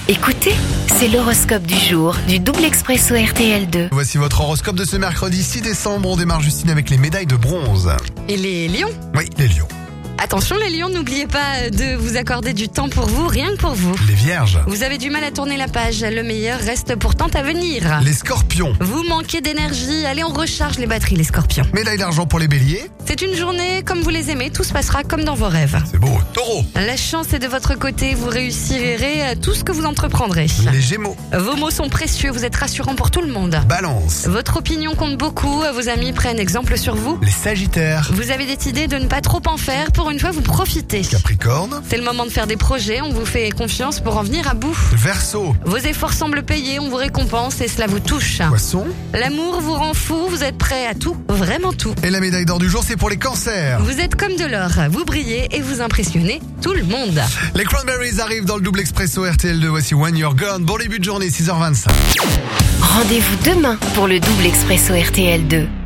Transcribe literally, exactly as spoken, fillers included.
Écoutez, c'est l'horoscope du jour du Double Expresso R T L deux. Voici votre horoscope de ce mercredi six décembre. On démarre, Justine, avec les médailles de bronze. Et les lions? Oui, les lions. Attention les lions, n'oubliez pas de vous accorder du temps pour vous, rien que pour vous. Les vierges. Vous avez du mal à tourner la page, le meilleur reste pourtant à venir. Les scorpions. Vous manquez d'énergie, allez on recharge les batteries les scorpions. Médaille d'argent pour les béliers. C'est une journée comme vous les aimez, tout se passera comme dans vos rêves. C'est beau. Taureau. La chance est de votre côté, vous réussirez tout ce que vous entreprendrez. Les gémeaux. Vos mots sont précieux, vous êtes rassurants pour tout le monde. Balance. Votre opinion compte beaucoup, vos amis prennent exemple sur vous. Les sagittaires. Vous avez décidé de ne pas trop en faire, pour une fois vous profitez. Capricorne. C'est le moment de faire des projets, on vous fait confiance pour en venir à bout. Verseau. Vos efforts semblent payés, on vous récompense et cela vous touche. Poisson. L'amour vous rend fou, vous êtes prêt à tout, vraiment tout. Et la médaille d'or du jour, c'est pour les cancers. Vous êtes comme de l'or, vous brillez et vous impressionnez tout le monde. Les Cranberries arrivent dans le double expresso R T L deux. Voici When You're Gone. Bon début de journée, six heures vingt-cinq. Rendez-vous demain pour le Double Expresso R T L deux.